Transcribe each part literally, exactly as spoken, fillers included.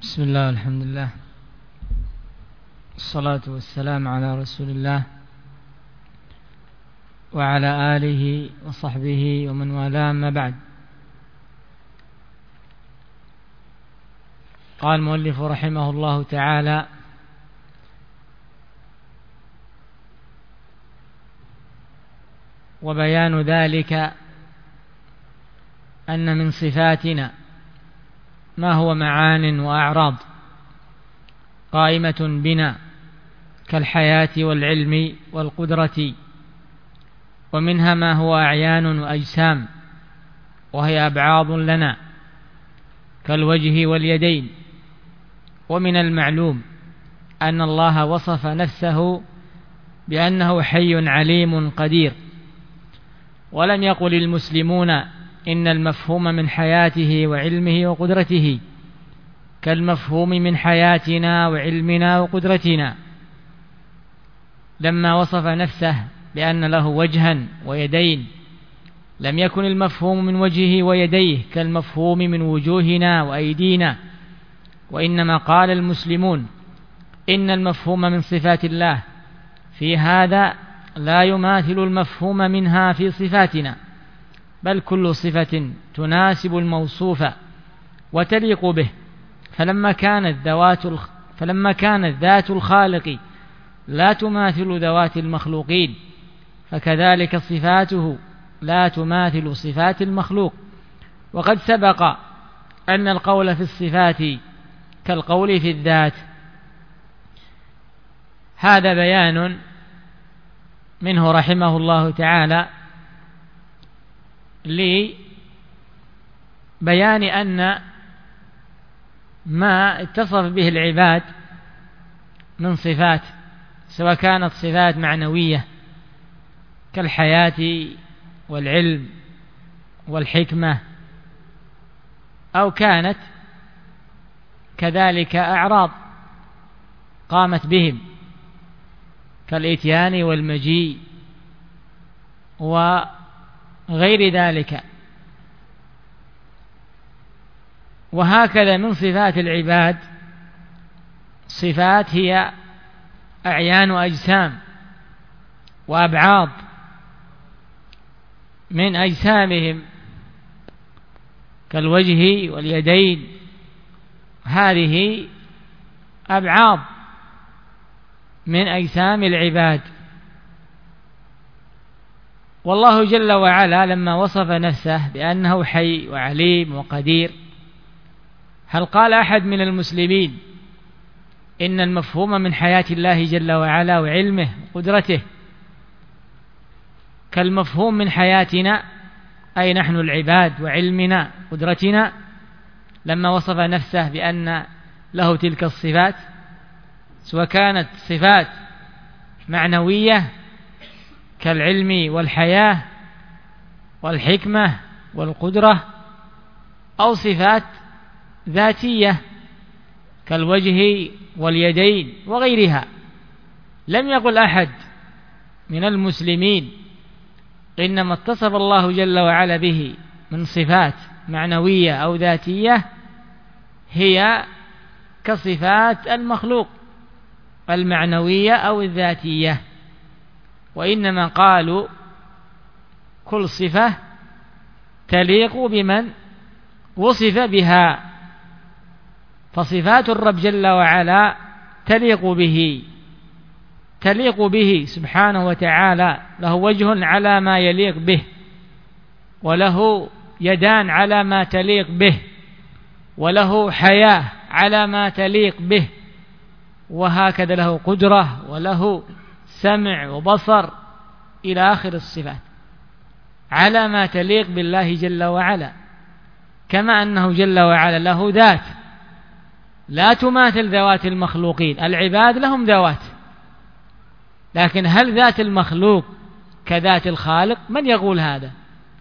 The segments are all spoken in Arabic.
بسم الله والحمد لله الصلاة والسلام على رسول الله وعلى آله وصحبه ومن والاه، أما بعد. قال المؤلف رحمه الله تعالى: وبيان ذلك أن من صفاتنا ما هو معان وأعراض قائمة بنا كالحياة والعلم والقدرة، ومنها ما هو أعيان وأجسام وهي أبعاض لنا كالوجه واليدين. ومن المعلوم أن الله وصف نفسه بأنه حي عليم قدير، ولم يقل المسلمون إن المفهوم من حياته وعلمه وقدرته كالمفهوم من حياتنا وعلمنا وقدرتنا. لما وصف نفسه بأن له وجها ويدين لم يكن المفهوم من وجهه ويديه كالمفهوم من وجوهنا وأيدينا، وإنما قال المسلمون إن المفهوم من صفات الله في هذا لا يماثل المفهوم منها في صفاتنا، بل كل صفة تناسب الموصوف وتليق به. فلما كانت ذوات فلما كانت ذات الخالق لا تماثل ذوات المخلوقين، فكذلك صفاته لا تماثل صفات المخلوق. وقد سبق أن القول في الصفات كالقول في الذات. هذا بيان منه رحمه الله تعالى لبيان أن ما اتصف به العباد من صفات، سواء كانت صفات معنوية كالحياة والعلم والحكمة، أو كانت كذلك أعراض قامت بهم كالإتيان والمجيء وغير ذلك. وهكذا من صفات العباد صفات هي أعيان وأجسام وأبعاض من أجسامهم كالوجه واليدين، هذه أبعاض من أجسام العباد. والله جل وعلا لما وصف نفسه بأنه حي وعليم وقدير، هل قال أحد من المسلمين إن المفهوم من حياة الله جل وعلا وعلمه وقدرته كالمفهوم من حياتنا، أي نحن العباد وعلمنا وقدرتنا، لما وصف نفسه بأن له تلك الصفات، سواء كانت صفات معنوية كالعلم والحياة والحكمة والقدرة، أو صفات ذاتية كالوجه واليدين وغيرها. لم يقل أحد من المسلمين إنما اتصف الله جل وعلا به من صفات معنوية أو ذاتية هي كصفات المخلوق المعنوية أو الذاتية، وإنما قالوا كل صفة تليق بمن وصف بها. فصفات الرب جل وعلا تليق به تليق به سبحانه وتعالى، له وجه على ما يليق به، وله يدان على ما تليق به، وله حياة على ما تليق به، وهكذا له قدرة وله سمع وبصر إلى آخر الصفات على ما تليق بالله جل وعلا. كما أنه جل وعلا له ذات لا تماثل ذوات المخلوقين. العباد لهم ذوات، لكن هل ذات المخلوق كذات الخالق؟ من يقول هذا؟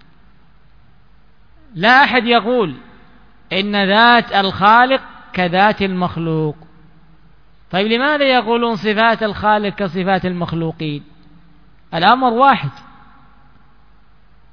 لا أحد يقول إن ذات الخالق كذات المخلوق. طيب لماذا يقولون صفات الخالق كصفات المخلوقين؟ الأمر واحد،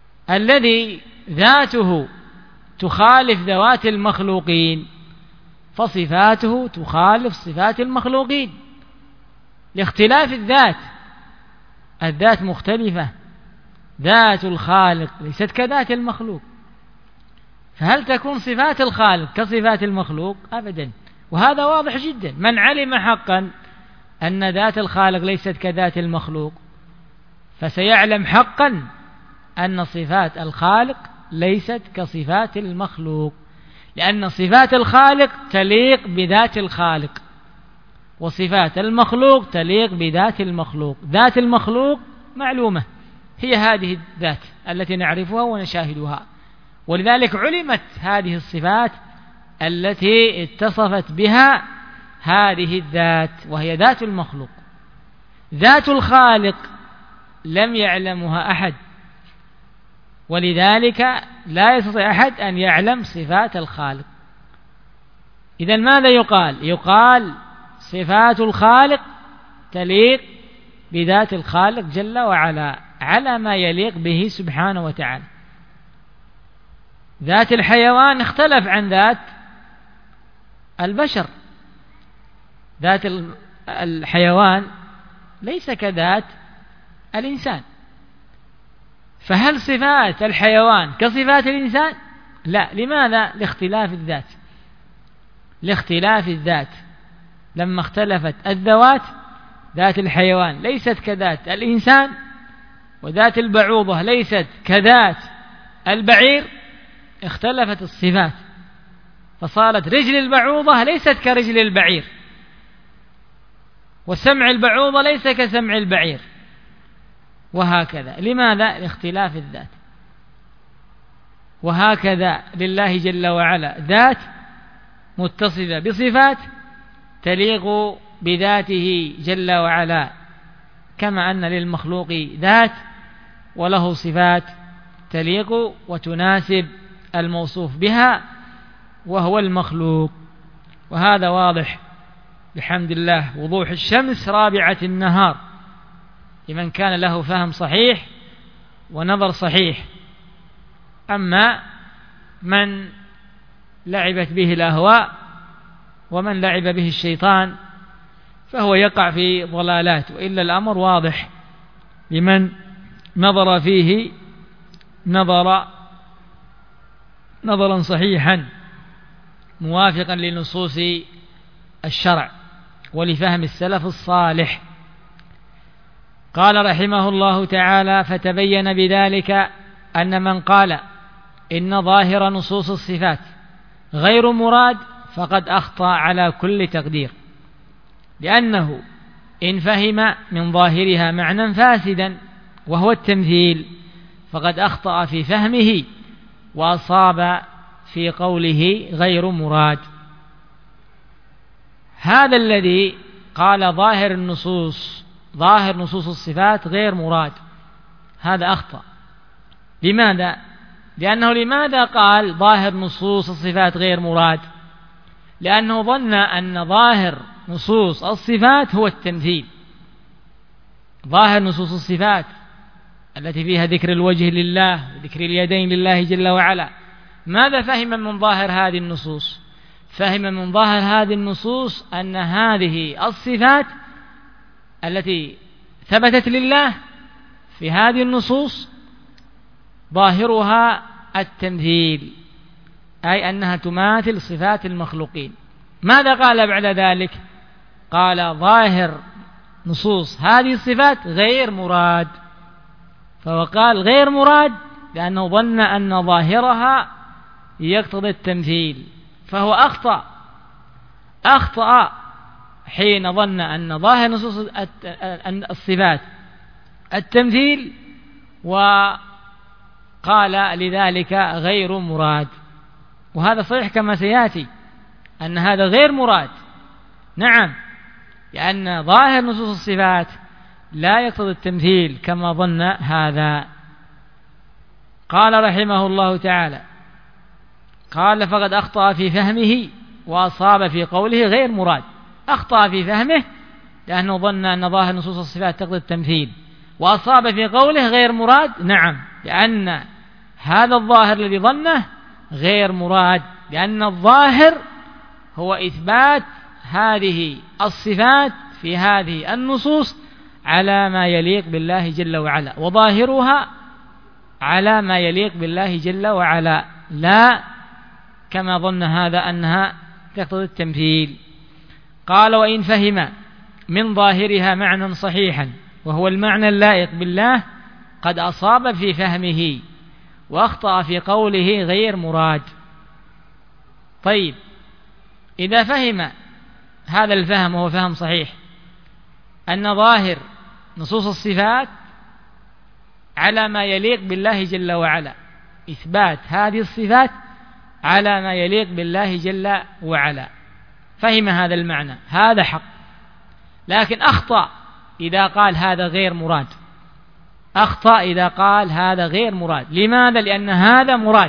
الذي ذاته تخالف ذوات المخلوقين فصفاته تخالف صفات المخلوقين لاختلاف الذات. الذات مختلفة، ذات الخالق ليست كذات المخلوق، فهل تكون صفات الخالق كصفات المخلوق؟ أبدا. وهذا واضح جدا، من علم حقا أن ذات الخالق ليست كذات المخلوق فسيعلم حقا أن صفات الخالق ليست كصفات المخلوق، لأن صفات الخالق تليق بذات الخالق، وصفات المخلوق تليق بذات المخلوق. ذات المخلوق معلومة، هي هذه الذات التي نعرفها ونشاهدها، ولذلك علمت هذه الصفات التي اتصفت بها هذه الذات وهي ذات المخلوق. ذات الخالق لم يعلمها أحد، ولذلك لا يستطيع أحد أن يعلم صفات الخالق. إذن ماذا يقال؟ يقال صفات الخالق تليق بذات الخالق جل وعلا على ما يليق به سبحانه وتعالى. ذات الحيوان اختلف عن ذات البشر، ذات الحيوان ليس كذات الإنسان، فهل صفات الحيوان كصفات الإنسان؟ لا. لماذا؟ لاختلاف الذات. لاختلاف الذات لما اختلفت الذوات، ذات الحيوان ليست كذات الإنسان، وذات البعوضة ليست كذات البعير، اختلفت الصفات فصارت رجل البعوضة ليست كرجل البعير، وسمع البعوضة ليس كسمع البعير، وهكذا. لماذا؟ لاختلاف الذات. وهكذا لله جل وعلا ذات متصفة بصفات تليق بذاته جل وعلا، كما أن للمخلوق ذات وله صفات تليق وتناسب الموصوف بها وهو المخلوق. وهذا واضح بحمد الله وضوح الشمس رابعة النهار لمن كان له فهم صحيح ونظر صحيح. أما من لعبت به الأهواء ومن لعب به الشيطان فهو يقع في ضلالات، وإلا الأمر واضح لمن نظر فيه نظر نظرا صحيحا موافقا لنصوص الشرع ولفهم السلف الصالح. قال رحمه الله تعالى: فتبين بذلك أن من قال إن ظاهر نصوص الصفات غير مراد فقد أخطأ على كل تقدير، لأنه إن فهم من ظاهرها معنى فاسدا وهو التمثيل فقد أخطأ في فهمه وأصاب في قوله غير مراد. هذا الذي قال ظاهر النصوص ظاهر نصوص الصفات غير مراد هذا أخطأ. لماذا؟ لأنه لماذا قال ظاهر نصوص الصفات غير مراد؟ لأنه ظن أن ظاهر نصوص الصفات هو التمثيل. ظاهر نصوص الصفات التي فيها ذكر الوجه لله وذكر اليدين لله جل وعلا، ماذا فهم من ظاهر هذه النصوص؟ فهم من ظاهر هذه النصوص أن هذه الصفات التي ثبتت لله في هذه النصوص ظاهرها التمثيل، أي أنها تماثل صفات المخلوقين. ماذا قال بعد ذلك؟ قال ظاهر نصوص هذه الصفات غير مراد، فهو قال غير مراد لأنه ظن أن ظاهرها يقتضي التمثيل، فهو أخطأ أخطأ حين ظن أن ظاهر نصوص الصفات التمثيل وقال لذلك غير مراد. وهذا صحيح كما سيأتي أن هذا غير مراد، نعم، لأن ظاهر نصوص الصفات لا يقتضي التمثيل كما ظن هذا. قال رحمه الله تعالى: قال فقد أخطأ في فهمه وأصاب في قوله غير مراد. أخطأ في فهمه لأنه ظن أن ظاهر نصوص الصفات تقتضي التمثيل، وأصاب في قوله غير مراد، نعم، لأن هذا الظاهر الذي ظنه غير مراد، لأن الظاهر هو إثبات هذه الصفات في هذه النصوص على ما يليق بالله جل وعلا، وظاهرها على ما يليق بالله جل وعلا، لا كما ظن هذا أنها تقتضي التمثيل. قال: وإن فهم من ظاهرها معنى صحيحا وهو المعنى اللائق بالله قد أصاب في فهمه وأخطأ في قوله غير مراد. طيب، إذا فهم هذا الفهم وهو فهم صحيح أن ظاهر نصوص الصفات على ما يليق بالله جل وعلا، إثبات هذه الصفات على ما يليق بالله جل وعلا، فهم هذا المعنى، هذا حق، لكن أخطأ إذا قال هذا غير مراد، أخطأ إذا قال هذا غير مراد. لماذا؟ لأن هذا مراد،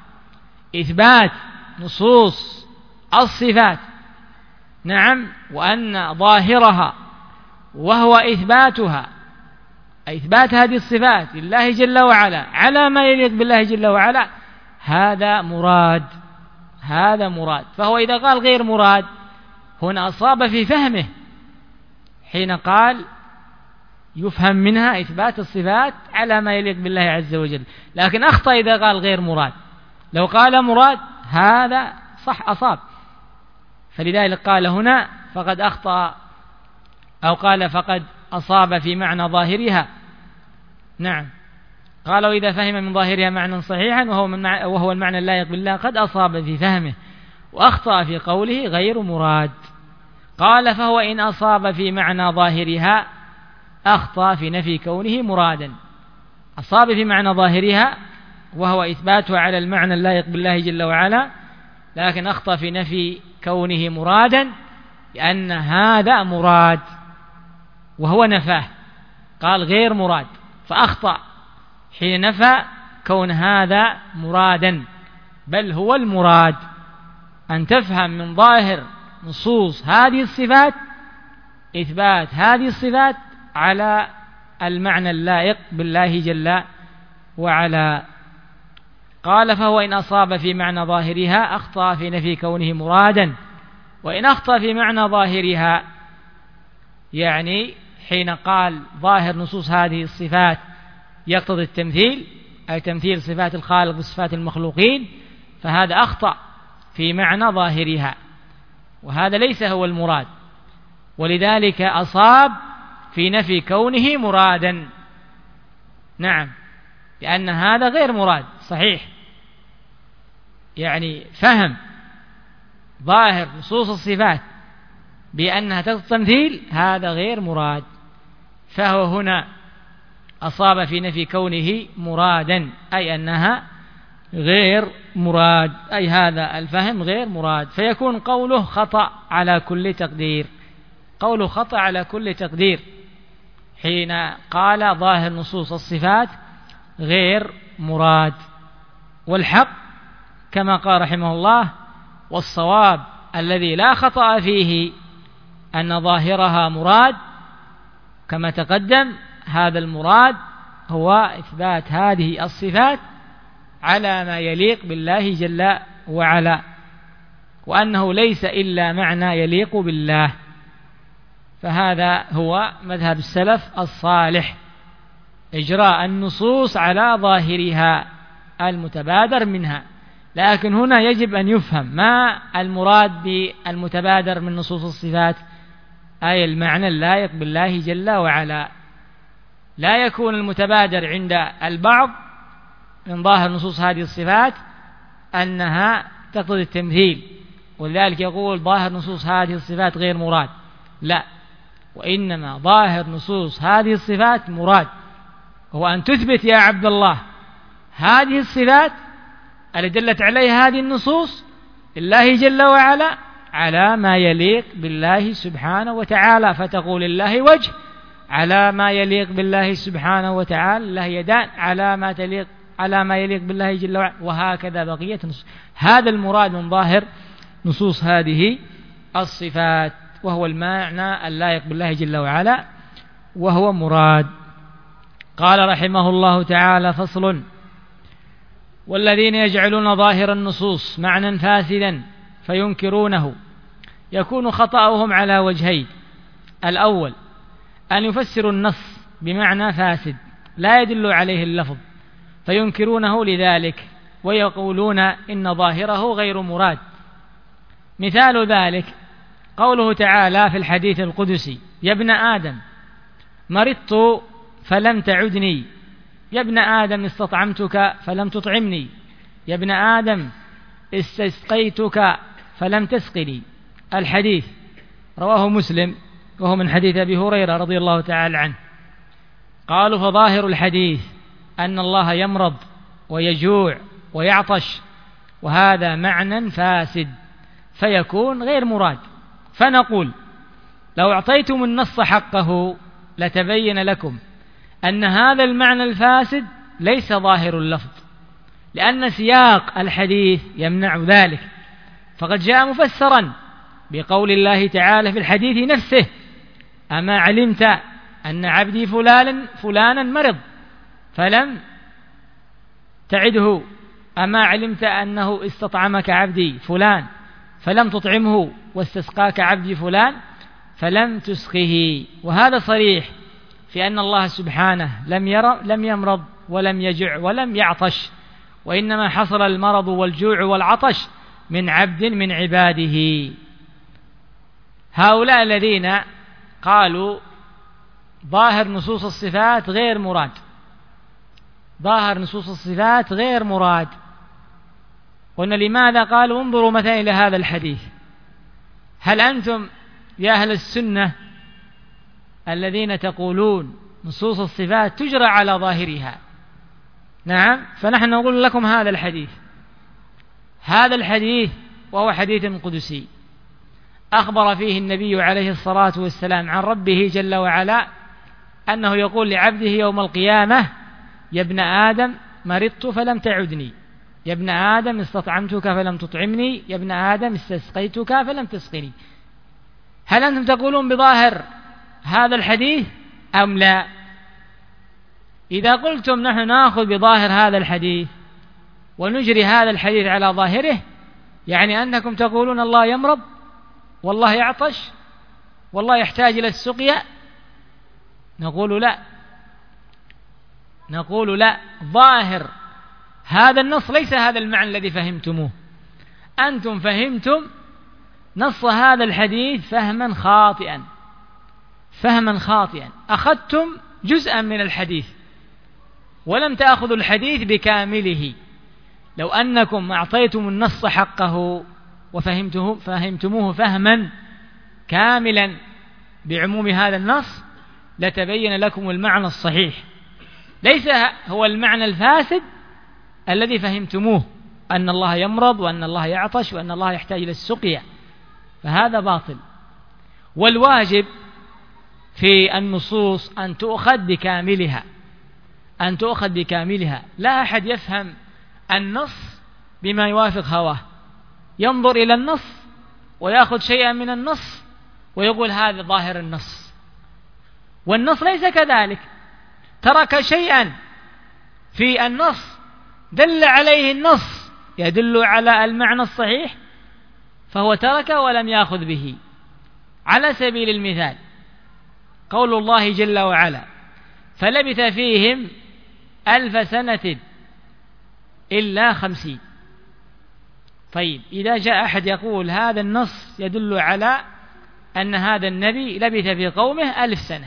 إثبات نصوص الصفات، نعم، وأن ظاهرها وهو إثباتها، إثبات هذه الصفات لله جل وعلا على ما يليق بالله جل وعلا، هذا مراد، هذا مراد. فهو إذا قال غير مراد هنا أصاب في فهمه حين قال يفهم منها إثبات الصفات على ما يليق بالله عز وجل، لكن أخطأ إذا قال غير مراد. لو قال مراد هذا صح، أصاب. فلذلك قال هنا فقد أخطأ، أو قال فقد أصاب في معنى ظاهرها. نعم، قالوا إذا فهم من ظاهرها معنى صحيحا وهو, من مع... وهو المعنى اللائق بالله قد أصاب في فهمه وأخطأ في قوله غير مراد. قال: فهو إن أصاب في معنى ظاهرها أخطأ في نفي كونه مرادا. أصاب في معنى ظاهرها وهو إثباتها على المعنى اللائق بالله جل وعلا، لكن أخطأ في نفي كونه مرادا، لأن هذا مراد وهو نفاه، قال غير مراد، فأخطأ حين نفى كون هذا مرادا، بل هو المراد أن تفهم من ظاهر نصوص هذه الصفات إثبات هذه الصفات على المعنى اللائق بالله جل وعلا. قال: فهو إن أصاب في معنى ظاهرها أخطأ في نفي كونه مرادا. وإن أخطأ في معنى ظاهرها يعني حين قال ظاهر نصوص هذه الصفات يقتضي التمثيل، أي تمثيل صفات الخالق بصفات المخلوقين، فهذا أخطأ في معنى ظاهرها، وهذا ليس هو المراد، ولذلك أصاب في نفي كونه مرادا. نعم، لأن هذا غير مراد صحيح، يعني فهم ظاهر نصوص الصفات بأنها تقتضي التمثيل هذا غير مراد، فهو هنا أصاب في نفي كونه مرادا، أي أنها غير مراد، أي هذا الفهم غير مراد، فيكون قوله خطأ على كل تقدير، قوله خطأ على كل تقدير حين قال ظاهر نصوص الصفات غير مراد. والحق كما قال رحمه الله والصواب الذي لا خطأ فيه أن ظاهرها مراد كما تقدم، هذا المراد هو إثبات هذه الصفات على ما يليق بالله جل وعلا، وأنه ليس إلا معنى يليق بالله. فهذا هو مذهب السلف الصالح، إجراء النصوص على ظاهرها المتبادر منها. لكن هنا يجب أن يفهم ما المراد بالمتبادر من نصوص الصفات، أي المعنى اللائق بالله جل وعلا. لا يكون المتبادر عند البعض من ظاهر نصوص هذه الصفات أنها تقتضي التمثيل، ولذلك يقول ظاهر نصوص هذه الصفات غير مراد، لا، وإنما ظاهر نصوص هذه الصفات مراد، هو أن تثبت يا عبد الله هذه الصفات التي دلت عليها هذه النصوص لله جل وعلا على ما يليق بالله سبحانه وتعالى، فتقول لله وجه على ما يليق بالله سبحانه وتعالى، له يدان على ما تليق على ما يليق بالله جل وعلا، وهكذا بقية نصوص. هذا المراد من ظاهر نصوص هذه الصفات، وهو المعنى اللائق بالله جل وعلا، وهو مراد. قال رحمه الله تعالى: فصل: والذين يجعلون ظاهر النصوص معنى فاسدا فينكرونه يكون خطأهم على وجهين: الأول أن يفسروا النص بمعنى فاسد لا يدل عليه اللفظ فينكرونه لذلك ويقولون إن ظاهره غير مراد. مثال ذلك قوله تعالى في الحديث القدسي: يا ابن آدم مرضت فلم تعدني، يا ابن آدم استطعمتك فلم تطعمني، يا ابن آدم استسقيتك فلم تسقني. الحديث رواه مسلم وهو من حديث أبي هريرة رضي الله تعالى عنه. قالوا: فظاهر الحديث أن الله يمرض ويجوع ويعطش، وهذا معنى فاسد فيكون غير مراد. فنقول: لو أعطيتم النص حقه لتبين لكم أن هذا المعنى الفاسد ليس ظاهر اللفظ، لأن سياق الحديث يمنع ذلك، فقد جاء مفسرا بقول الله تعالى في الحديث نفسه: أما علمت أن عبدي فلانا فلانا مرض فلم تعده، أما علمت أنه استطعمك عبدي فلان فلم تطعمه، واستسقاك عبدي فلان فلم تسقه. وهذا صريح في أن الله سبحانه لم ير لم يمرض ولم يجع ولم يعطش، وإنما حصل المرض والجوع والعطش من عبد من عباده. هؤلاء الذين قالوا ظاهر نصوص الصفات غير مراد، ظاهر نصوص الصفات غير مراد، قلنا لماذا؟ قالوا: انظروا مثلا إلى هذا الحديث، هل أنتم يا أهل السنة الذين تقولون نصوص الصفات تجرى على ظاهرها؟ نعم، فنحن نقول لكم هذا الحديث هذا الحديث وهو حديث قدسي أخبر فيه النبي عليه الصلاة والسلام عن ربه جل وعلا أنه يقول لعبده يوم القيامة: يا ابن آدم مرضت فلم تعدني، يا ابن آدم استطعمتك فلم تطعمني، يا ابن آدم استسقيتك فلم تسقني. هل أنتم تقولون بظاهر هذا الحديث أم لا؟ إذا قلتم نحن نأخذ بظاهر هذا الحديث ونجري هذا الحديث على ظاهره، يعني أنكم تقولون الله يمرض والله يعطش والله يحتاج إلى السقيا. نقول لا، نقول لا، ظاهر هذا النص ليس هذا المعنى الذي فهمتموه، أنتم فهمتم نص هذا الحديث فهما خاطئا فهما خاطئا أخذتم جزءا من الحديث ولم تأخذوا الحديث بكامله. لو أنكم أعطيتم النص حقه وفهمته فهمتموه فهما كاملا بعموم هذا النص لتبين لكم المعنى الصحيح، ليس هو المعنى الفاسد الذي فهمتموه، أن الله يمرض وأن الله يعطش وأن الله يحتاج إلى السقيا، فهذا باطل. والواجب في النصوص أن تؤخذ بكاملها أن تؤخذ بكاملها لا أحد يفهم النص بما يوافق هواه، ينظر إلى النص ويأخذ شيئا من النص ويقول هذا ظاهر النص، والنص ليس كذلك، ترك شيئا في النص دل عليه النص يدل على المعنى الصحيح فهو ترك ولم يأخذ به. على سبيل المثال قول الله جل وعلا: فلبث فيهم ألف سنة إلا خمسين. طيب، إذا جاء أحد يقول هذا النص يدل على أن هذا النبي لبث في قومه ألف سنة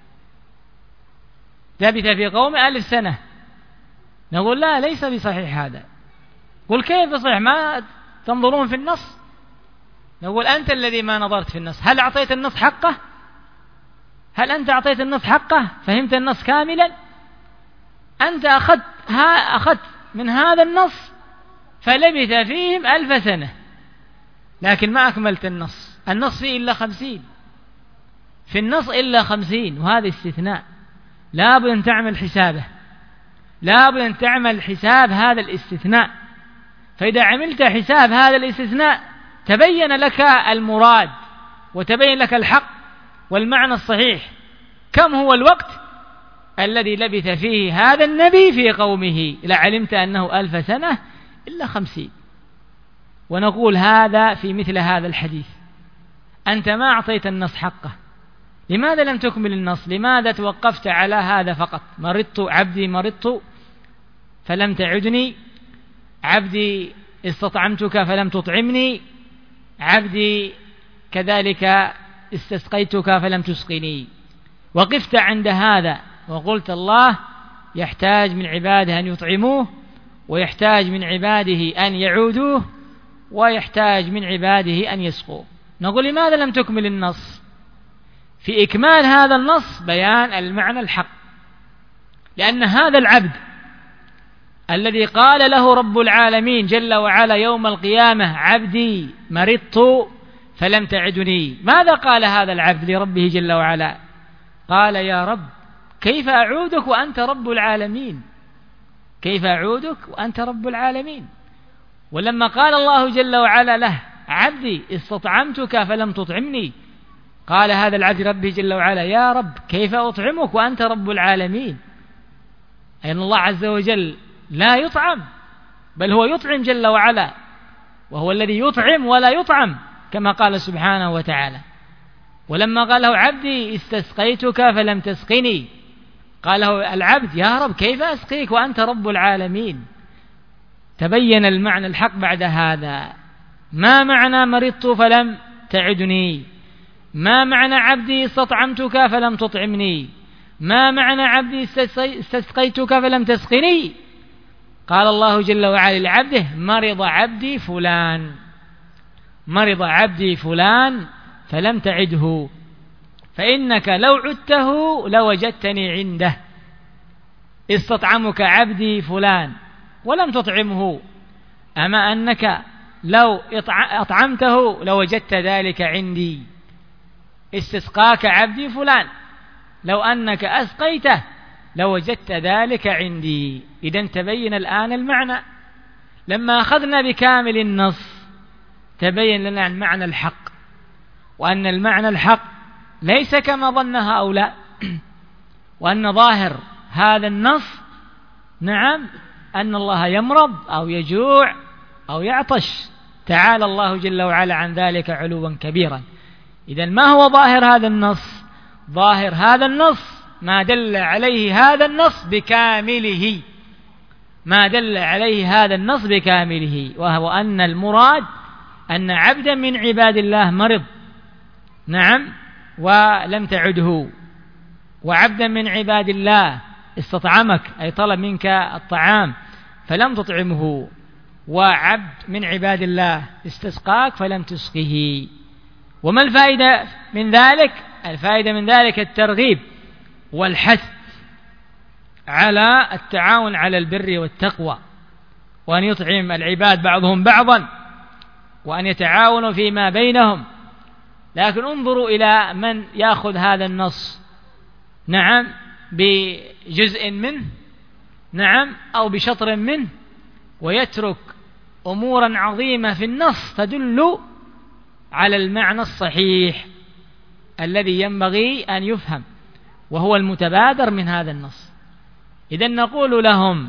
لبث في قومه ألف سنة نقول لا، ليس بصحيح هذا. قل كيف صحيح؟ ما تنظرون في النص؟ نقول أنت الذي ما نظرت في النص. هل أعطيت النص حقه؟ هل أنت أعطيت النص حقه؟ فهمت النص كاملا؟ أنت أخذت, ها أخذت من هذا النص فلبث فيهم ألف سنة، لكن ما أكملت النص. النص فيه إلا خمسين، في النص إلا خمسين، وهذا استثناء لابد أن تعمل حسابه، لابد أن تعمل حساب هذا الاستثناء. فإذا عملت حساب هذا الاستثناء تبين لك المراد وتبين لك الحق والمعنى الصحيح. كم هو الوقت الذي لبث فيه هذا النبي في قومه؟ لعلمت أنه ألف سنة إلا خمسين. ونقول هذا في مثل هذا الحديث أنت ما أعطيت النص حقه. لماذا لم تكمل النص؟ لماذا توقفت على هذا فقط؟ مرضت عبدي مرضت فلم تعدني، عبدي استطعمتك فلم تطعمني، عبدي كذلك استسقيتك فلم تسقني. وقفت عند هذا وقلت الله يحتاج من عباده أن يطعموه، ويحتاج من عباده أن يعودوه، ويحتاج من عباده أن يسقوه. نقول لماذا لم تكمل النص؟ في إكمال هذا النص بيان المعنى الحق، لأن هذا العبد الذي قال له رب العالمين جل وعلا يوم القيامة عبدي مرضت فلم تعدني، ماذا قال هذا العبد لربه جل وعلا؟ قال يا رب كيف أعودك وأنت رب العالمين، كيف أعودك وأنت رب العالمين. ولما قال الله جل وعلا له عبدي استطعمتك فلم تطعمني، قال هذا العبد ربه جل وعلا يا رب كيف أطعمك وأنت رب العالمين. أي أن الله عز وجل لا يطعم، بل هو يطعم جل وعلا، وهو الذي يطعم ولا يطعم كما قال سبحانه وتعالى. ولما قال له عبدي استسقيتك فلم تسقني، قال له العبد يا رب كيف أسقيك وأنت رب العالمين. تبين المعنى الحق بعد هذا. ما معنى مرضت فلم تعدني؟ ما معنى عبدي استطعمتك فلم تطعمني؟ ما معنى عبدي استسقيتك فلم تسقني؟ قال الله جل وعلا لعبده مرض عبدي فلان، مرض عبدي فلان فلم تعده، فإنك لو عدته لوجدتني عنده. استطعمك عبدي فلان ولم تطعمه، أما أنك لو أطعمته لوجدت ذلك عندي. استسقاك عبدي فلان، لو أنك أسقيته لوجدت ذلك عندي. إذن تبين الآن المعنى. لما أخذنا بكامل النص تبين لنا المعنى الحق، وأن المعنى الحق ليس كما ظن هؤلاء، وأن ظاهر هذا النص نعم أن الله يمرض أو يجوع أو يعطش، تعالى الله جل وعلا عن ذلك علوا كبيرا. إذن ما هو ظاهر هذا النص؟ ظاهر هذا النص ما دل عليه هذا النص بكامله، ما دل عليه هذا النص بكامله، وهو أن المراد أن عبدا من عباد الله مرض نعم ولم تعده، وعبدا من عباد الله استطعمك أي طلب منك الطعام فلم تطعمه، وعبد من عباد الله استسقاك فلم تسقه. وما الفائدة من ذلك؟ الفائدة من ذلك الترغيب والحث على التعاون على البر والتقوى، وأن يطعم العباد بعضهم بعضا، وأن يتعاونوا فيما بينهم. لكن انظروا إلى من يأخذ هذا النص نعم بجزء منه نعم أو بشطر منه، ويترك أمورا عظيمة في النص تدل على المعنى الصحيح الذي ينبغي أن يفهم، وهو المتبادر من هذا النص. إذن نقول لهم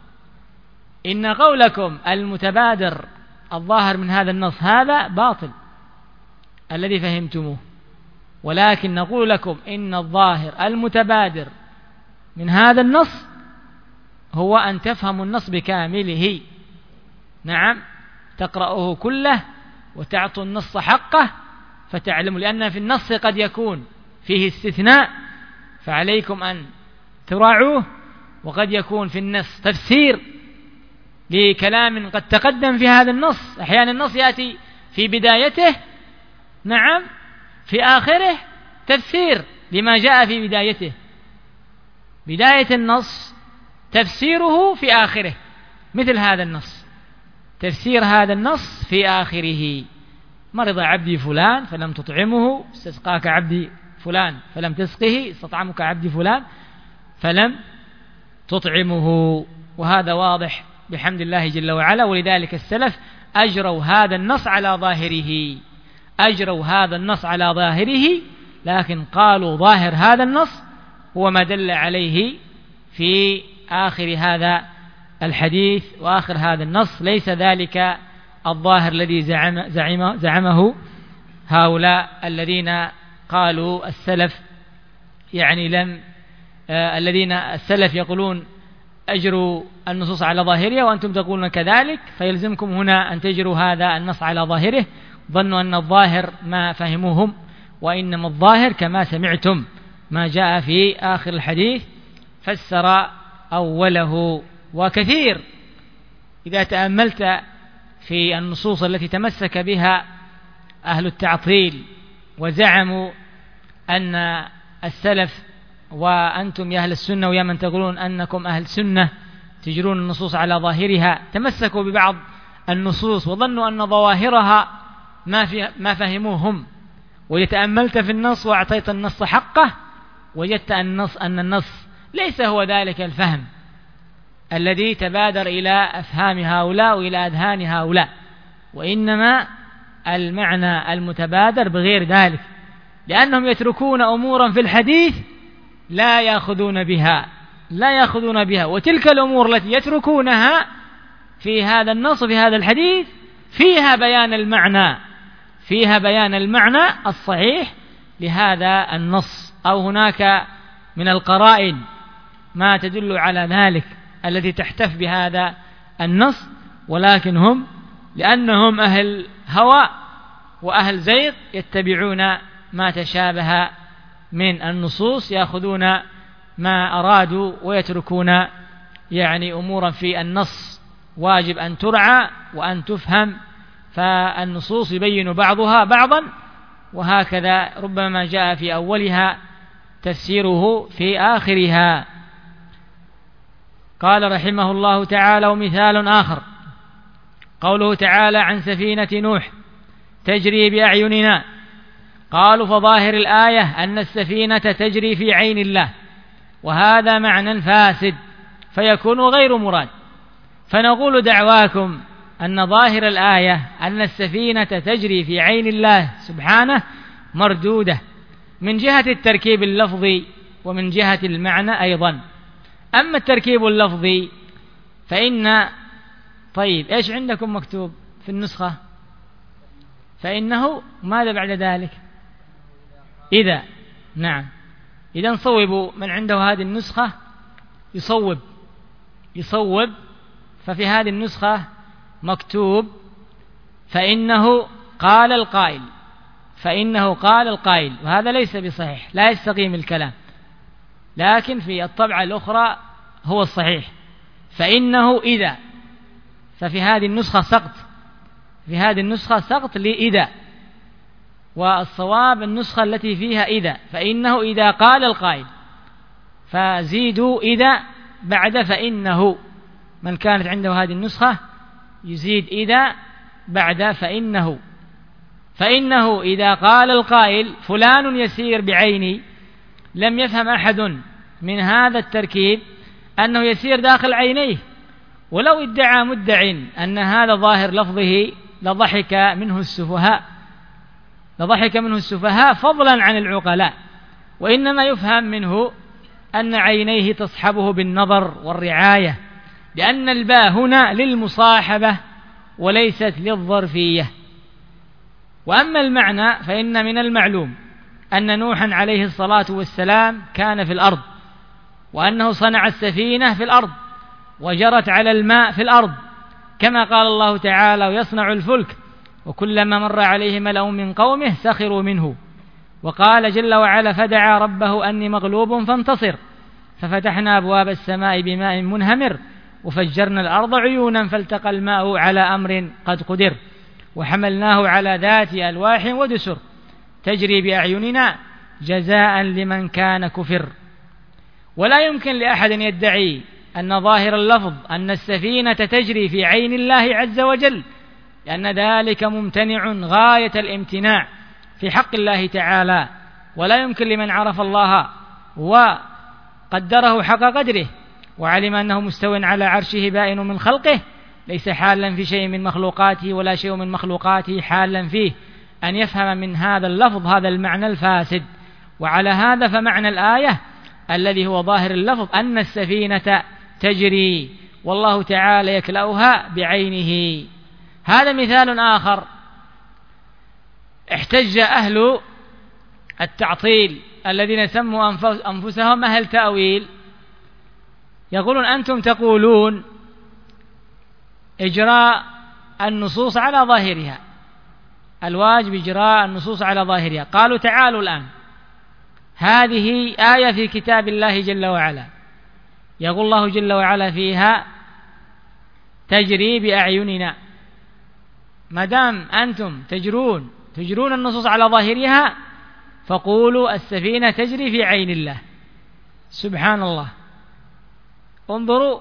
إن قولكم المتبادر الظاهر من هذا النص هذا باطل الذي فهمتموه، ولكن نقول لكم إن الظاهر المتبادر من هذا النص هو أن تفهموا النص بكامله نعم، تقرأوه كله وتعطوا النص حقه فتعلموا، لأن في النص قد يكون فيه استثناء فعليكم أن تراعوه، وقد يكون في النص تفسير لكلام قد تقدم في هذا النص. أحيانا النص يأتي في بدايته نعم، في آخره تفسير لما جاء في بدايته. بداية النص تفسيره في آخره، مثل هذا النص تفسير هذا النص في آخره: مرض عبدي فلان فلم تطعمه، استسقاك عبدي فلان فلم تسقه، استطعمك عبدي فلان فلم تطعمه. وهذا واضح بحمد الله جل وعلا. ولذلك السلف أجروا هذا النص على ظاهره، أجروا هذا النص على ظاهره، لكن قالوا ظاهر هذا النص هو ما دل عليه في آخر هذا الحديث وآخر هذا النص، ليس ذلك الظاهر الذي زعم زعم زعمه هؤلاء الذين قالوا السلف يعني لم آه الذين السلف يقولون أجروا النصوص على ظاهرها وأنتم تقولون كذلك، فيلزمكم هنا أن تجروا هذا النص على ظاهره. ظنوا أن الظاهر ما فهموهم، وإنما الظاهر كما سمعتم ما جاء في آخر الحديث فسر أوله. وكثير إذا تأملت في النصوص التي تمسك بها أهل التعطيل وزعموا أن السلف وأنتم يا أهل السنة ويا من تقولون أنكم أهل سنة تجرون النصوص على ظاهرها، تمسكوا ببعض النصوص وظنوا أن ظواهرها ما, في ما فهموهم. ويتأملت في النص وأعطيت النص حقه وجدت النص أن النص ليس هو ذلك الفهم الذي تبادر إلى أفهام هؤلاء وإلى أذهان هؤلاء، وإنما المعنى المتبادر بغير ذلك، لأنهم يتركون أمورا في الحديث لا يأخذون بها لا يأخذون بها وتلك الأمور التي يتركونها في هذا النص في هذا الحديث فيها بيان المعنى فيها بيان المعنى الصحيح لهذا النص، أو هناك من القرائن ما تدل على ذلك التي تحتف بهذا النص، ولكن هم لأنهم أهل هوى وأهل زيغ يتبعون ما تشابه من النصوص، يأخذون ما أرادوا ويتركون يعني أمورا في النص واجب أن ترعى وأن تفهم، فالنصوص يبين بعضها بعضا، وهكذا ربما جاء في أولها تفسيره في آخرها. قال رحمه الله تعالى: ومثال آخر قوله تعالى عن سفينة نوح تجري بأعيننا. قالوا فظاهر الآية أن السفينة تجري في عين الله، وهذا معنى فاسد فيكون غير مراد. فنقول دعواكم أن ظاهر الآية أن السفينة تجري في عين الله سبحانه مردودة من جهة التركيب اللفظي ومن جهة المعنى أيضا. أما التركيب اللفظي فإن طيب إيش عندكم مكتوب في النسخة؟ فإنه ماذا بعد ذلك؟ إذا. نعم، إذا صوبوا من عنده هذه النسخة يصوب يصوب ففي هذه النسخة مكتوب فإنه قال القائل فإنه قال القائل وهذا ليس بصحيح، لا يستقيم الكلام، لكن في الطبعة الأخرى هو الصحيح فإنه إذا. ففي هذه النسخة سقط في هذه النسخة سقط لإذا، والصواب النسخة التي فيها إذا، فإنه إذا قال القائل، فزيدوا إذا بعد فإنه. من كانت عنده هذه النسخة يزيد إذا بعد فإنه. فإنه إذا قال القائل فلان يسير بعيني، لم يفهم أحد من هذا التركيب أنه يسير داخل عينيه، ولو ادعى مدع أن هذا ظاهر لفظه لضحك منه السفهاء لضحك منه السفهاء فضلا عن العقلاء، وإنما يفهم منه أن عينيه تصحبه بالنظر والرعاية، لأن الباء هنا للمصاحبة وليست للظرفية. وأما المعنى فإن من المعلوم أن نوحا عليه الصلاة والسلام كان في الأرض، وأنه صنع السفينة في الأرض وجرت على الماء في الأرض، كما قال الله تعالى: ويصنع الفلك وكلما مر عليه ملأ من قومه سخروا منه. وقال جل وعلا: فدعا ربه أني مغلوب فانتصر ففتحنا أبواب السماء بماء منهمر وفجرنا الأرض عيونا فالتقى الماء على أمر قد قدر وحملناه على ذات ألواح ودسر تجري بأعيننا جزاء لمن كان كفر. ولا يمكن لأحد يدعي أن ظاهر اللفظ أن السفينة تجري في عين الله عز وجل، لأن ذلك ممتنع غاية الامتناع في حق الله تعالى، ولا يمكن لمن عرف الله وقدره حق قدره وعلم أنه مستو على عرشه بائن من خلقه ليس حالا في شيء من مخلوقاته ولا شيء من مخلوقاته حالا فيه، أن يفهم من هذا اللفظ هذا المعنى الفاسد. وعلى هذا فمعنى الآية الذي هو ظاهر اللفظ أن السفينة تجري والله تعالى يكلأها بعينه. هذا مثال آخر. احتج أهل التعطيل الذين سموا أنفسهم أهل تأويل، يقولون أنتم تقولون إجراء النصوص على ظاهرها، الواجب إجراء النصوص على ظاهرها. قالوا تعالوا الآن، هذه آية في كتاب الله جل وعلا، يقول الله جل وعلا فيها تجري بأعيننا، ما دام أنتم تجرون تجرون النصوص على ظاهرها فقولوا السفينة تجري في عين الله. سبحان الله، انظروا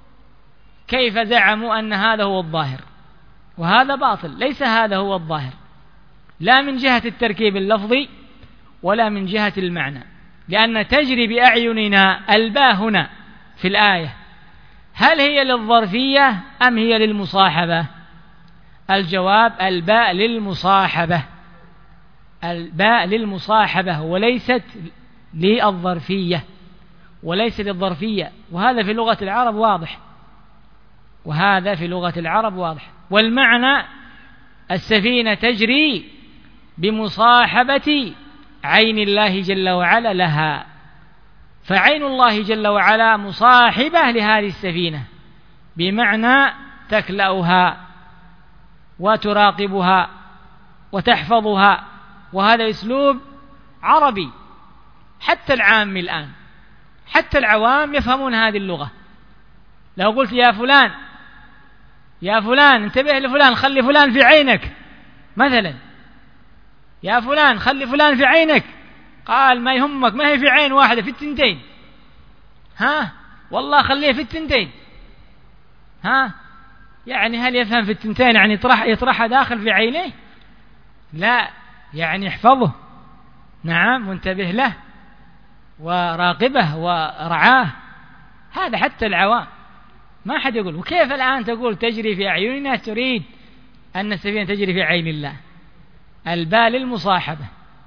كيف زعموا أن هذا هو الظاهر، وهذا باطل، ليس هذا هو الظاهر، لا من جهة التركيب اللفظي ولا من جهة المعنى، لأن تجري بأعيننا الباء هنا في الآية هل هي للظرفية أم هي للمصاحبة؟ الجواب الباء للمصاحبة، الباء للمصاحبة وليست للظرفية، وليس للظرفية، وهذا في لغة العرب واضح، وهذا في لغة العرب واضح. والمعنى السفينة تجري بمصاحبة عين الله جل وعلا لها، فعين الله جل وعلا مصاحبة لهذه السفينة، بمعنى تكلأها وتراقبها وتحفظها، وهذا أسلوب عربي. حتى العام الآن، حتى العوام يفهمون هذه اللغة. لو قلت يا فلان يا فلان انتبه لفلان، خلي فلان في عينك مثلا، يا فلان خلي فلان في عينك، قال ما يهمك، ما هي في عين واحدة، في التنتين، ها والله خليه في التنتين، ها يعني هل يفهم في التنتين يعني يطرح يطرحها داخل في عينيه؟ لا، يعني احفظه، نعم، وانتبه له وراقبه ورعاه. هذا حتى العوام ما حد يقول. وكيف الآن تقول تجري في أعيننا، تريد أن السفينة تجري في عين الله؟ الباء للمصاحبة،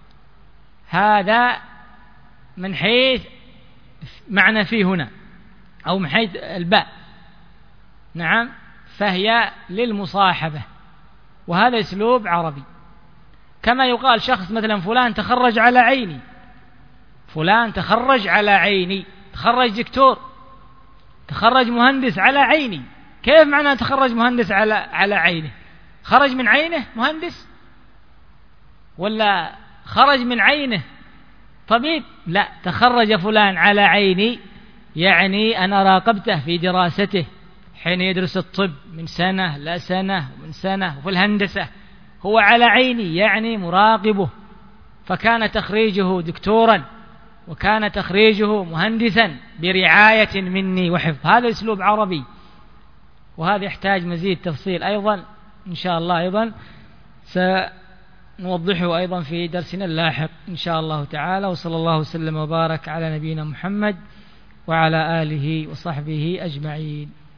هذا من حيث معنى فيه هنا، أو من حيث الباء، نعم، فهي للمصاحبة، وهذا أسلوب عربي. كما يقال شخص مثلا فلان تخرج على عيني، فلان تخرج على عيني، تخرج دكتور، تخرج مهندس على عيني. كيف معنى تخرج مهندس على على عينه؟ خرج من عينه مهندس، ولا خرج من عينه طبيب؟ لا، تخرج فلان على عيني يعني أنا راقبته في دراسته حين يدرس الطب من سنة لا سنة ومن سنة، وفي الهندسة هو على عيني يعني مراقبه، فكان تخريجه دكتورا وكان تخريجه مهندسا برعاية مني وحفظ. هذا أسلوب عربي، وهذا يحتاج مزيد تفصيل أيضا إن شاء الله، أيضا سنوضحه أيضا في درسنا اللاحق إن شاء الله تعالى. وصلى الله وسلم وبارك على نبينا محمد وعلى آله وصحبه أجمعين.